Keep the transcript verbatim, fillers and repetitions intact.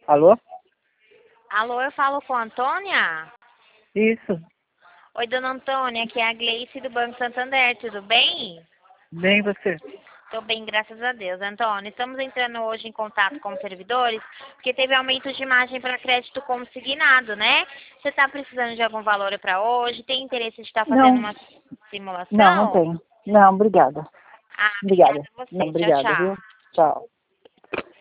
Alô? Alô, eu falo com a Antônia? Isso. Oi, dona Antônia, aqui é a Gleice do Banco Santander, tudo bem? Bem você. Tô bem, graças a Deus. Antônia, estamos entrando hoje em contato com os servidores, porque teve aumento de imagem para crédito consignado, né? Você está precisando de algum valor para hoje? Tem interesse de estar fazendo Não. uma Não, não simulação? tenho. Não, obrigada. Ah, obrigada Obrigada. a Não, você. Tchau, obrigada, tchau. viu? Tchau.